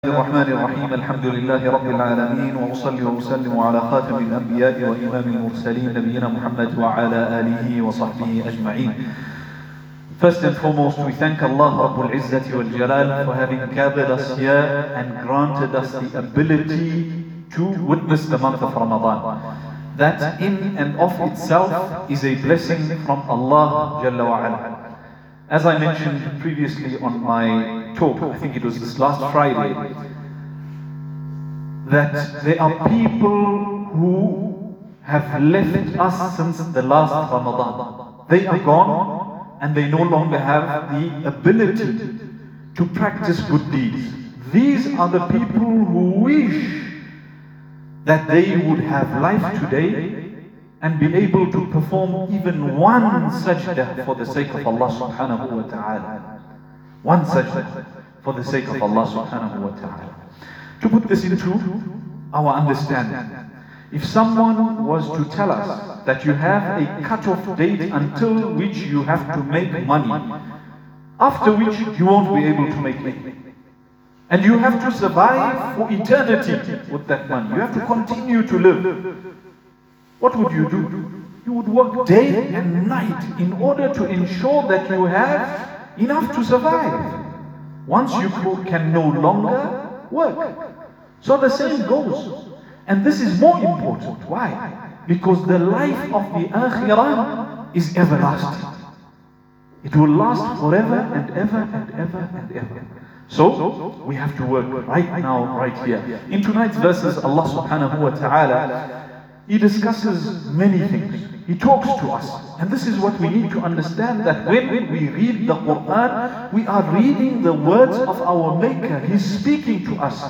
الرحمن الرحيم الحمد لله رب العالمين وأصلي وأسلم على خاتم الأنبياء وإمام المرسلين نبينا محمد وعلى آله وصحبه أجمعين. First and foremost, we thank Allah Rabbul Izzati wal Jalal for having gathered us here and granted us the ability to witness the month of Ramadan. That in and of itself is a blessing from Allah Jalla wa Ala. As I mentioned previously on my talk, I think it was this last Friday, that there are people who have left us since the last Ramadan. They are gone and they no longer have the ability to practice good deeds. These are the people who wish that they would have life today and be able to perform even one sajdah for the sake of Allah subhanahu wa ta'ala. One sajdah for the sake of Allah subhanahu wa ta'ala. To put this into our understanding, if someone was to tell us that you have a cut-off date until which you have to make money, after which you won't be able to make money, and you have to survive for eternity with that money, you have to continue to live, what would you do? You would work day and night in order to ensure that you have enough to survive. Once you can no longer work. So the same goes. And this is more important. Why? Because the life of the akhirah is everlasting. It will last forever and ever and ever and ever. So we have to work right now, right here. In tonight's verses, Allah subhanahu wa ta'ala, He discusses many things. He talks to us. And this is what we need to understand, that when we read the Quran, we are reading the words of our Maker. He's speaking to us.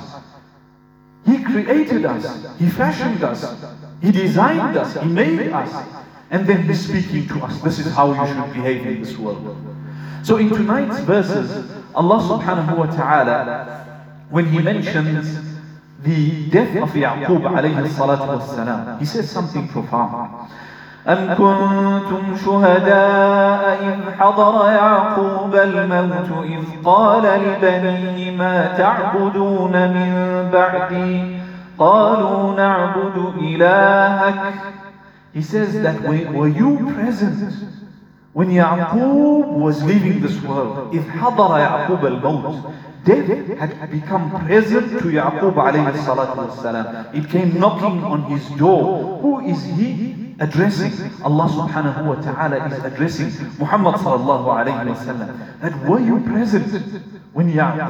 He created us. He fashioned us. He designed us. He made us. And then He's speaking to us. This is how you should behave in this world. So in tonight's verses, Allah subhanahu wa ta'ala, when He mentions the death of Yaqub alayhi salatu wassalam, He says something profound. أَمْ كُنْتُمْ شُهَدَاءَ إِذْ حَضَرَ يَعْقُوبَ الْمَوْتُ إِذْ قَالَ لِبَنِيهِ مَا تَعْبُدُونَ مِنْ بَعْدِي قَالُوا نَعْبُدُ إِلَهَكَ. He says that were you present when Yaqub was leaving this world? إِذْ حَضَرَ يَعْقُوبَ الْمَوْتُ. Death had become present to Yaqub alayhi salatu wassalam. It came knocking on his door. Who is he addressing? Allah subhanahu wa ta'ala is addressing Muhammad sallallahu alayhi wa sallam. That were you present when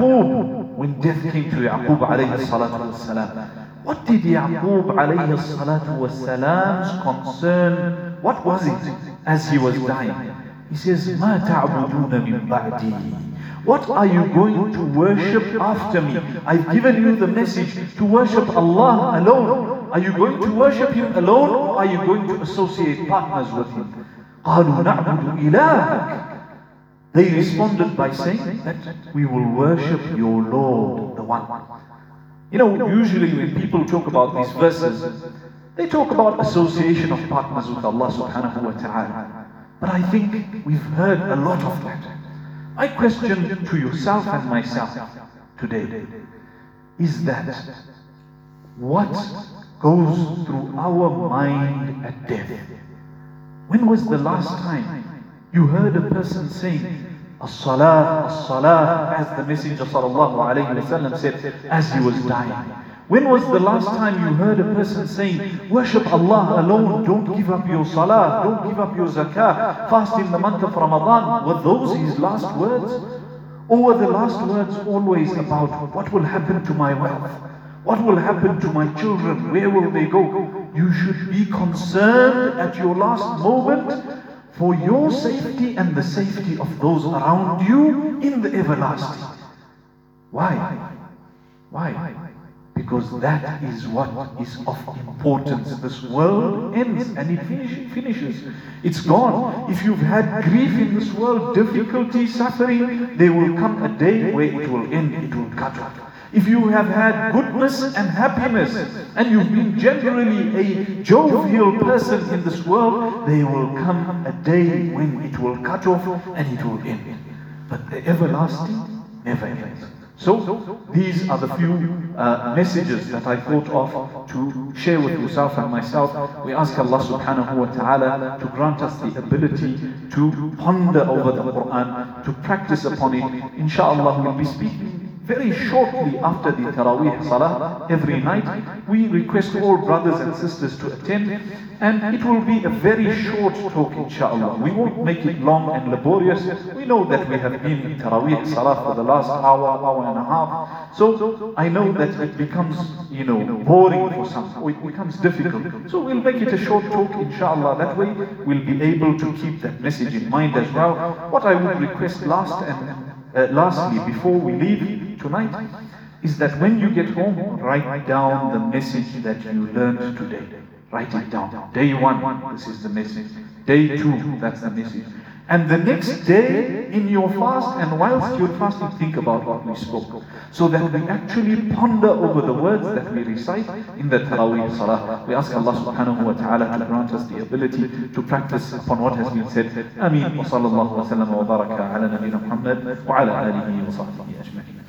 death came to Yaqub alayhi salatu wassalam? What did Yaqub alayhi salatu wassalam's concern, what was it as he was dying? He says, مَا تَعْبُدُونَ مِن بَعْدِي. What are you going to worship after me? I've given you the message to worship Allah alone. Are you going to worship Him alone, or are you going to associate partners with Him? قَالُوا نَعْبُدُ إِلَهَكَ. They responded by saying that we will worship your Lord, the One. You know, usually when people talk about these verses, they talk about association of partners with Allah subhanahu wa ta'ala. But I think we've heard a lot of that. My question to yourself and myself today is that what goes through our mind at death? When was the last time you heard a person saying as-salah, as-salah, as the Messenger sallallahu alayhi wa sallam said as he was dying? When was the last time you heard a person saying, worship Allah alone, don't give up your salah, don't give up your zakah, fast in the month of Ramadan? Were those his last words? Or were the last words always about what will happen to my wealth? What will happen to my children? Where will they go? You should be concerned at your last moment for your safety and the safety of those around you in the everlasting. Why? Why? Because that is what is of importance. This world ends and it finishes. It's gone. If you've had grief in this world, difficulty, suffering, there will come a day where it will end, it will cut off. If you have had goodness and happiness, and you've been generally a jovial person in this world, there will come a day when it will cut off and it will end. But the everlasting never ends. So these are the few messages that I thought of to share with yourself and myself. We ask Allah subhanahu wa ta'ala to grant us the ability to ponder over the Quran, to practice upon it. Inshallah, we'll be speaking very shortly after the Taraweeh Salah every night. We request all brothers and sisters to attend, and it will be a very short talk, inshallah. We won't make it long and laborious. We know that we have been in Taraweeh Salah for the last hour and a half. So I know that it becomes, boring for some. It becomes difficult. So we'll make it a short talk, inshallah. That way we'll be able to keep that message in mind as well. What I would request lastly, before we leave tonight, is that when you get home, write down the message that you learned today. Write it down. Day 1, this is the message. Day 2, that's the message. And the next day, in your fast, and whilst you're fasting, think about what we spoke. So that we actually ponder over the words that we recite in the Taraweeh Salah. We ask Allah subhanahu wa ta'ala to grant us the ability to practice upon what has been said. Ameen. Wa sallallahu wa sallam wa baraka ala nabiyyina Muhammad wa ala alihi wa sahbihi ajma'in.